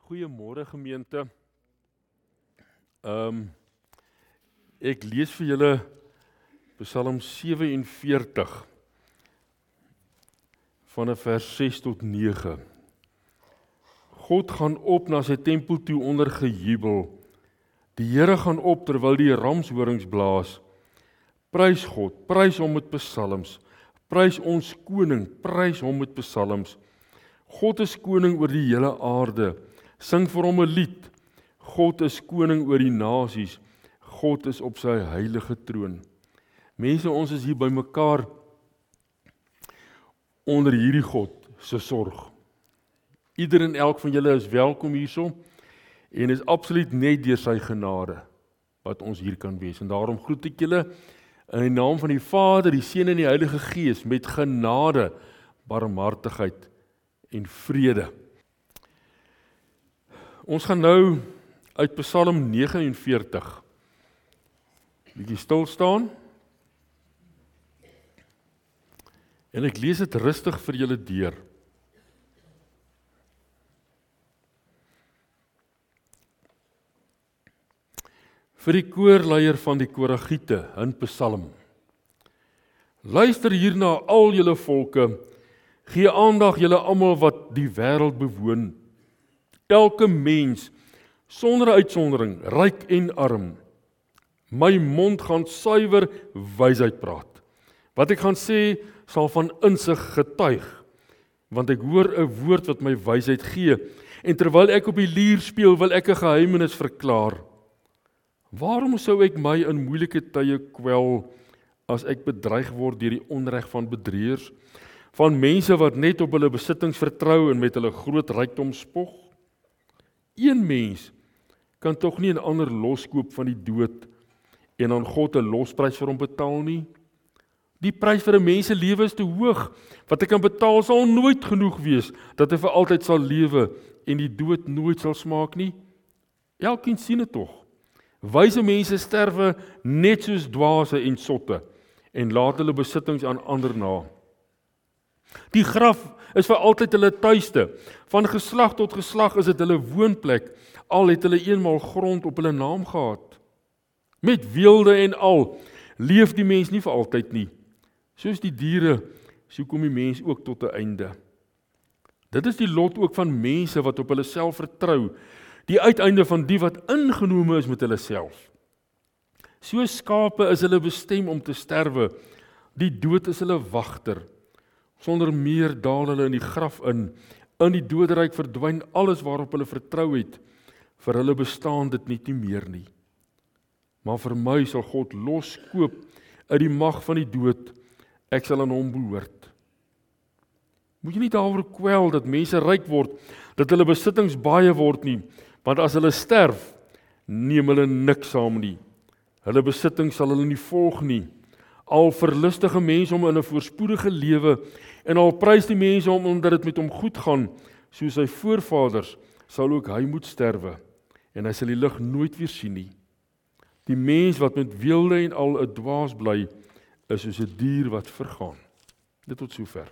Goeiemôre gemeente. Ek lees vir julle Psalm 47 vanaf vers 6 tot 9. God gaan op na sy tempel toe onder gejubel. Die Here gaan op terwyl die ramshorings blaas. Prys God, prys hom met psalms. Prys ons koning, prys hom met psalms. God is koning oor die hele aarde. Sing vir hom 'n lied. God is koning oor die nasies. God is op sy heilige troon. Mense, ons is hier by mekaar onder hierdie God se sorg. Ieder en elk van julle is welkom hierso en is absoluut net deur sy genade wat ons hier kan wees. En daarom groet ek julle in die naam van die Vader, die Seun en die Heilige Gees met genade, barmhartigheid en vrede. Ons gaan nou uit Psalm 49 bietjie stil staan en ek lees dit rustig vir julle deur. Vir die koorleier van die Koragiete, 'n psalm. Luister hierna al julle volke, gee aandag julle almal wat die wêreld bewoon. Elke mens, sonder uitsondering, ryk en arm. My mond gaan suiwer wysheid praat. Wat ek gaan sê, sal van insig getuig, want ek hoor 'n woord wat my wysheid gee, en terwyl ek op die lier speel, wil ek 'n geheimenis verklaar. Waarom sou ek my in moeilike tye kwel, as ek bedreig word deur die onreg van bedrieërs, van mense wat net op hulle besittings vertrou en met hulle groot rykdom spog? Een mens kan tog nie 'n ander loskoop van die dood en aan God 'n losprys vir hom betaal nie. Die prys vir 'n mens se lewe is te hoog. Wat hy kan betaal sal nooit genoeg wees dat hy vir altyd sal lewe en die dood nooit sal smaak nie. Elkeen sien dit tog. Wyse mense sterwe net soos dwaase en sotte en laat hulle besittings aan ander na. Die graf is vir altyd hulle tuiste. Van geslag tot geslag is dit hulle woonplek, al het hulle eenmaal grond op hulle naam gehad. Met weelde en al leef die mens nie vir altyd nie. Soos die diere, so kom die mens ook tot 'n einde. Dit is die lot ook van mense wat op hulle self vertrou, die uiteinde van die wat ingenome is met hulle self. So skape is hulle bestem om te sterwe, die dood is hulle wagter. Sonder meer daal hulle in die graf in die doderyk verdwyn alles waarop hulle vertrou het, vir hulle bestaan dit nie meer nie. Maar vir my sal God loskoop uit die mag van die dood, ek sal aan hom behoort. Moet jy nie daaroor kwel dat mense ryk word, dat hulle besittings baie word nie, want as hulle sterf, neem hulle niks saam nie. Hulle besittings sal hulle nie volg nie. Al verlustige mense om in 'n voorspoedige lewe en al prys die mense om omdat dit met hom goed gaan, soos sy voorvaders, sal ook hy moet sterwe en hy sal die lig nooit weer sien nie. Die mens wat met weelde en al 'n dwaas bly, is soos 'n dier wat vergaan. Dit tot sover.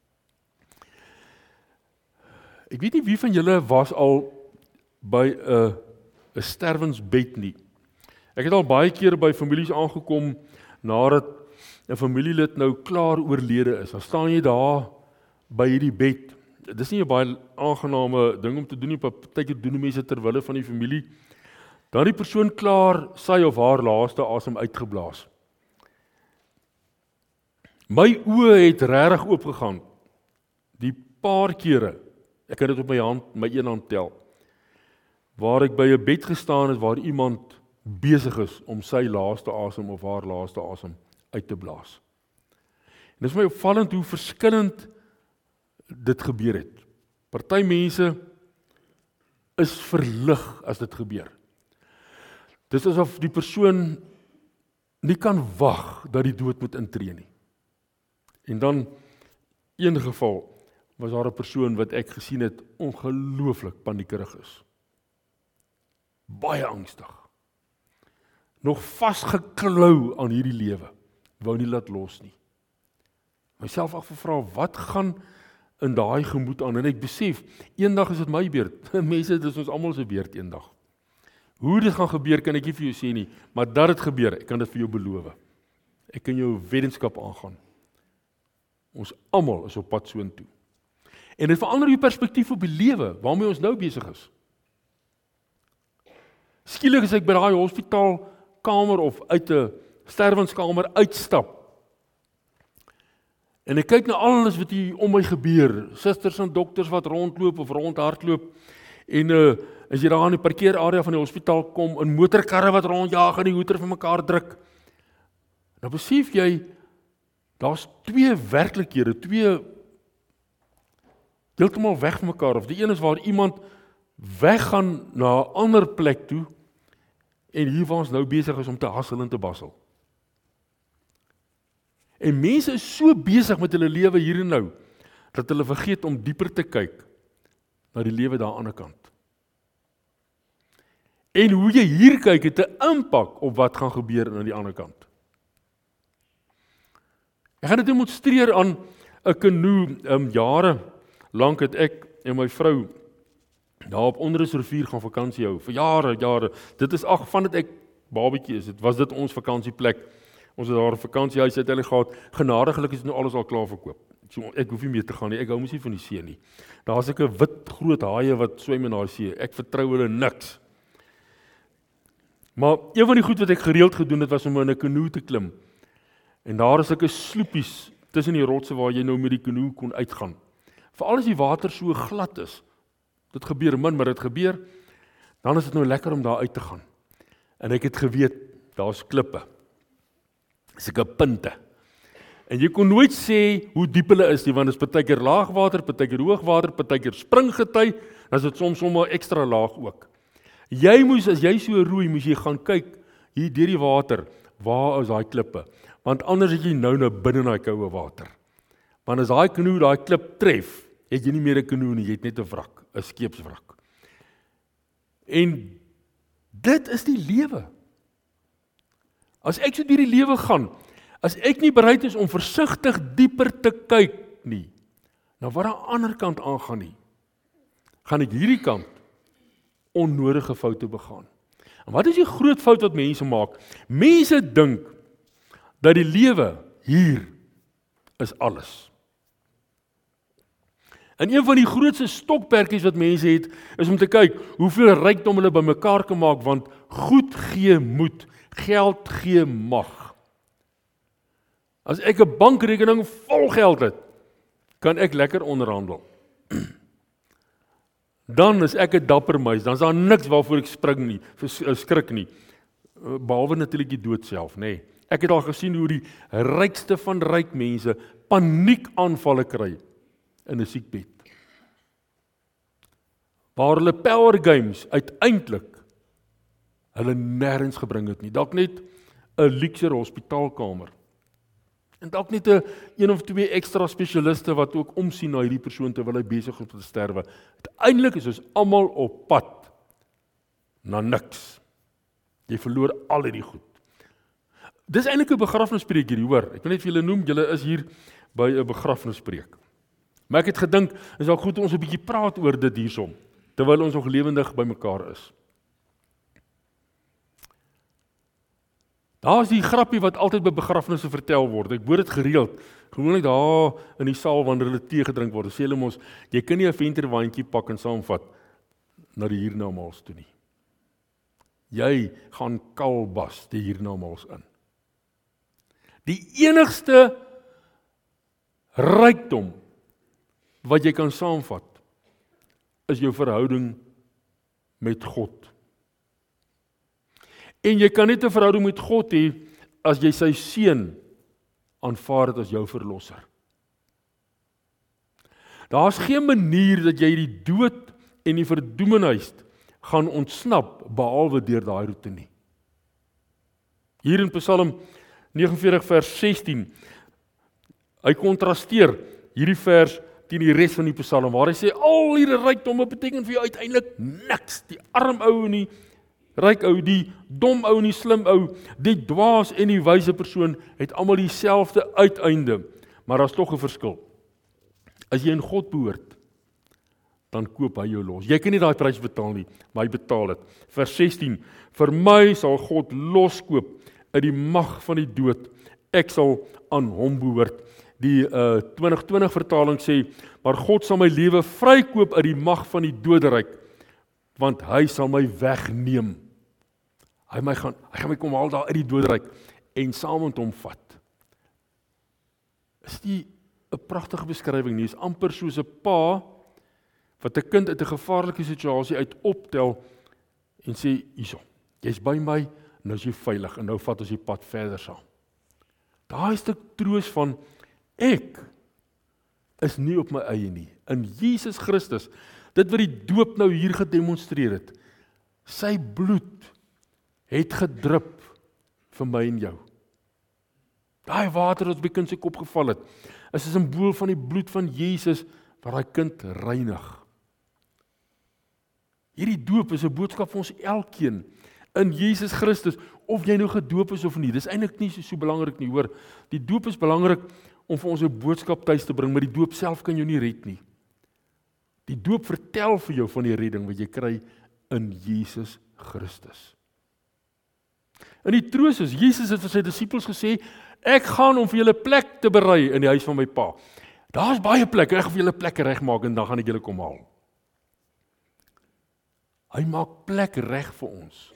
Ek weet nie wie van julle was al by 'n sterwensbed nie. Ek het al baie keer by families aangekom nadat 'n familielid nou klaar oorlede is. Dan staan jy daar by hierdie bed. Dit is nie 'n baie aangename ding om te doen nie, partykeer doen mense ter wille van die familie. Dan die persoon klaar sy of haar laaste asem uitgeblaas. My oë het regtig oopgegaan. Die paar kere, ek kan dit op my een hand tel, waar ek by 'n bed gestaan het waar iemand besig is om sy laaste asem of haar laaste asem uit te blaas. En dit is my opvallend hoe verskillend dit gebeur het. Party mense is verlig as dit gebeur. Dit is asof die persoon nie kan wag dat die dood moet intree nie. En dan, een geval, was daar 'n persoon wat ek gesien het ongelooflik paniekerig is. Baie angstig. Nog vasgeklou aan hierdie lewe. Wou nie laat los nie. Myself afgevra, wat gaan in daai gemoed aan en ek besef, eendag is dit my beurt. Mense, dit is ons almal se beurt eendag. Hoe dit gaan gebeur kan ek nie vir jou sê nie, maar dat dit gebeur, ek kan dit vir jou beloof. Ek kan jou weddenskap aangaan. Ons almal is op pad soontoe. En dit verander jou perspektief op die lewe waarmee ons nou besig is. Skielik as ek by daai hospitaalkamer of uit 'n sterwenskamer uitstap en ek kyk na alles wat hier om my gebeur, susters en dokters wat rondloop of rondhardloop en as jy daar in die parkeerarea van die hospitaal kom, in motorkarre wat rondjaag en die hoeter vir mekaar druk, dan besef jy, daar's twee werklikhede, twee heeltemal weg van mekaar, of die een is waar iemand weggaan na 'n ander plek toe, en hier waar ons nou besig is om te hassel en te bassel. En mense is so besig met hulle lewe hier en nou, dat hulle vergeet om dieper te kyk na die lewe daar aan die ander kant. En hoe jy hier kyk het 'n impak op wat gaan gebeur aan die ander kant. Ek gaan dit demonstreer aan 'n kanoe, jare lank het ek en my vrou daar op Onderrivier gaan vakansie hou, vir jare, dit is vandat ek babatjie is, was dit ons vakansieplek, ons het daar 'n vakansiehuis uit hulle gehad, genadiglik is nou alles al klaar verkoop, so ek hoef nie meer te gaan nie, ek hou mos nie van die see nie, daar is 'n wit groot haie wat swem in daai see, ek vertrou hulle niks, maar een van die goed wat ek gereeld gedoen het, was om in 'n kanoe te klim, en daar is 'n sloepies, tussen die rotse waar jy nou met die kanoe kon uitgaan, veral as die water so glad is, dit gebeur min, maar dit gebeur, dan is dit nou lekker om daar uit te gaan. En ek het geweet, daar's klippe, sulke punte. En jy kon nooit sê hoe diep hulle is nie, want dit is partykeer laagwater, partykeer hoogwater, partykeer springgety, dan is dit soms sommer ekstra laag ook. Jy moes, as jy so roei, moes jy gaan kyk, hier deur die water, waar is daai klippe? Want anders het jy nou binne in daai koue water. Want as daai kanoe daai klip tref, het jy nie meer 'n kanoe nie, jy het net 'n wrak, 'n skeepswrak. En dit is die lewe. As ek so deur die lewe gaan, as ek nie bereid is om versigtig dieper te kyk nie, na wat aan die ander kant aangaan nie, gaan ek hierdie kant onnodige foute begaan. En wat is die groot fout wat mense maak? Mense dink dat die lewe hier is alles. En een van die grootste stokpertjies wat mense het, is om te kyk hoeveel rykdom hulle bymekaar kan maak, want goed gee moed, geld gee mag. As ek 'n bankrekening vol geld het, kan ek lekker onderhandel. Dan is ek 'n dapper muis, dan is daar niks waarvoor ek skrik nie, behalwe natuurlik die dood self, nê. Ek het al gesien hoe die rykste van ryk mense paniekaanvalle kry in 'n siekbed. Waar hulle power games uiteindelik hulle nêrens gebring het nie. Dalk net 'n luukse hospitaalkamer. En dalk net 'n of twee ekstra spesialiste wat ook omsien na hierdie persoon terwyl hy besig is om te sterwe. Uiteindelik is ons almal op pad na niks. Jy verloor al hierdie goed. Dis eintlik 'n begrafnispreek hierdie, hoor. Ek wil net vir julle noem, julle is hier by 'n begrafnispreek. Maar ek het gedink, is dalk goed ons 'n bietjie praat oor dit hiersom, terwyl ons nog lewendig by mekaar is. Daar is die grappie wat altyd by begrafnisse vertel word. Ek hoor dit gereeld. Gewoonlik daar in die saal wanneer hulle tee gedrink word. Sê hulle mos, jy kan nie 'n venterwaandjie pak en saamvat na die hiernamaals toe nie. Jy gaan kalbas die hiernamaals in. Die enigste rykdom wat jy kan saamvat, is jou verhouding met God. En jy kan net 'n verhouding met God hê, as jy sy seun aanvaar het as jou verlosser. Daar's geen manier dat jy die dood en die verdoemenis gaan ontsnap, behalwe deur daai roete nie. Hier in Psalm 49 vers 16, hy kontrasteer hierdie vers teen die res van die Psalm, waar hy sê, al hierdie rykdomme beteken vir jou uiteindelik niks, die arm ou en die ryk ou, die dom ou en die slim ou, die dwaas en die wyse persoon, het almal dieselfde uiteinde, maar daar's tog 'n verskil. As jy in God behoort, dan koop hy jou los. Jy kan nie daai prys betaal nie, maar hy betaal dit. Vers 16, vir my sal God loskoop uit die mag van die dood. Ek sal aan hom behoort. Die 2020 vertaling sê, maar God sal my lewe vrykoop uit die mag van die doderyk, want hy sal my wegneem. Hy gaan my kom haal daar uit die doderyk en saam met hom vat. Is nie 'n pragtige beskrywing nie, is amper soos 'n pa wat 'n kind uit 'n gevaarlike situasie uit optel en sê, hierso, jy's by my, nou is jy veilig en nou vat ons die pad verder saam. Daai stuk troos van, ek is nie op my eie nie. In Jesus Christus, dit wat die doop nou hier gedemonstreer het, sy bloed het gedrup vir my en jou. Daai water wat op die kind se kop geval het, is 'n simbool van die bloed van Jesus wat daai kind reinig. Hierdie doop is 'n boodskap vir ons elkeen in Jesus Christus, of jy nou gedoop is of nie. Dis eintlik nie so belangrik nie, hoor. Die doop is belangrik om vir ons 'n boodskap tuis te bring, maar die doop self kan jou nie red nie. Die doop vertel vir jou van die redding wat jy kry in Jesus Christus. En die troos is, Jesus het vir sy disippels gesê, ek gaan om vir julle plek te berei in die huis van my pa. Daar's baie plekke, ek gaan vir julle plekke regmaak en dan gaan ek julle kom haal. Hy maak plek reg vir ons.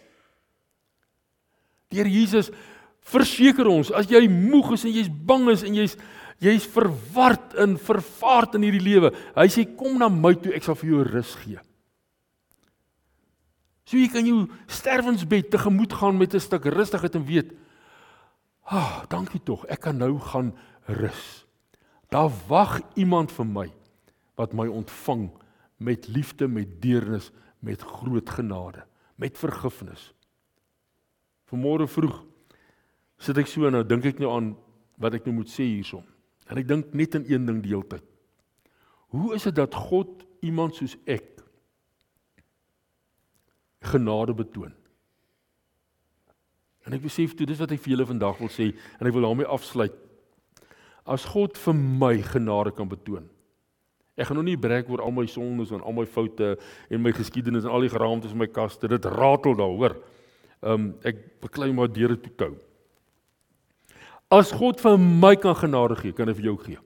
Deur Jesus verseker ons, as jy moeg is en jy's bang is en jy's verward en vervaard in hierdie lewe, hy sê, kom na my toe, ek sal vir jou rus gee. So jy kan jou sterwensbed tegemoet gaan met 'n stuk rustigheid en weet, dankie tog, ek kan nou gaan rus. Daar wag iemand vir my, wat my ontvang met liefde, met deernis, met groot genade, met vergifnis. Vanmôre vroeg sit ek so en nou dink ek nou aan wat ek nou moet sê hierson. En ek dink net aan een ding die hele tyd. Hoe is dit dat God iemand soos ek genade betoon? En ek besef toe, dis wat ek vir julle vandag wil sê, en ek wil daarmee afsluit. As God vir my genade kan betoon, ek gaan nou nie brek oor al my sondes en al my foute en my geskiedenis en al die geraamtes in my kaste, dit ratel daar, hoor. Ek beklei maar deure toe tou. As God vir my kan genade gee, kan hy vir jou gee.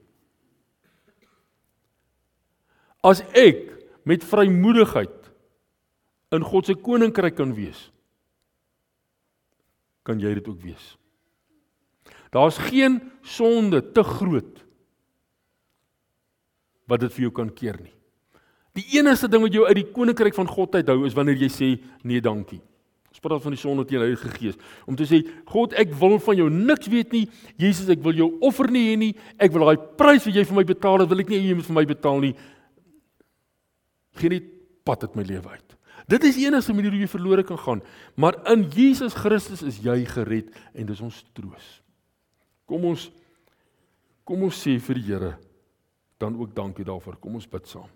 As ek met vrymoedigheid in God se koninkryk kan wees, kan jy dit ook wees. Daar's geen sonde te groot wat dit vir jou kan keer nie. Die enigste ding wat jou uit die koninkryk van God uithou is wanneer jy sê, nee dankie. Ons praat van die sonde teen Heilige Gees. Om te sê, God, ek wil van jou niks weet nie. Jesus, ek wil jou offer nie hê nie. Ek wil daai prys wat jy vir my betaal het, wil ek nie hê jy moet vir my betaal nie. Geen net pad uit my lewe uit. Dit is die enigste manier hoe jy verlore kan gaan. Maar in Jesus Christus is jy gered en dis ons troos. Kom ons sê vir die Here dan ook dankie daarvoor. Kom ons bid saam.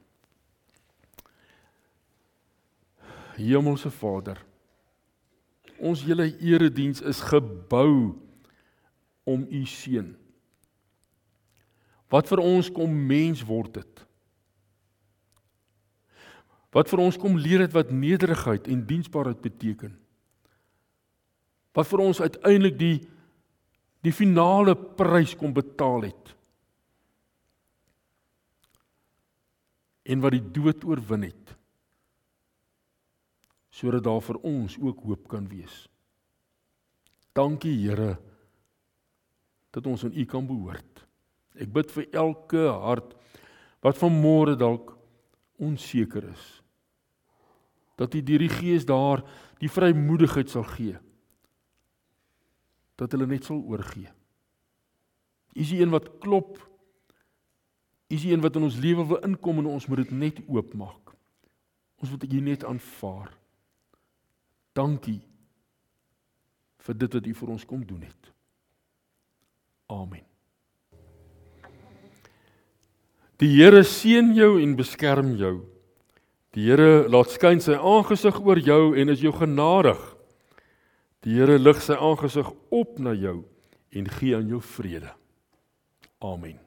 Hemelse Vader, ons hele erediens is gebou om U seun. Wat vir ons kom mens word het. Wat vir ons kom leer het wat nederigheid en diensbaarheid beteken. Wat vir ons uiteindelik die finale prys kom betaal het. En wat die dood oorwin het. Sodat daar vir ons ook hoop kan wees. Dankie Here, dat ons aan U kan behoort. Ek bid vir elke hart, wat vanmôre dalk onseker is, dat U deur die Gees daar die vrymoedigheid sal gee, dat hulle net sal oorgee. U is die een wat klop, U is die een wat in ons lewe wil inkom en ons moet dit net oopmaak. Ons moet U net aanvaar. Dankie vir dit wat U vir ons kom doen het. Amen. Die Here seën jou en beskerm jou. Die Here laat skyn sy aangesig oor jou en is jou genadig. Die Here lig sy aangesig op na jou en gee aan jou vrede. Amen.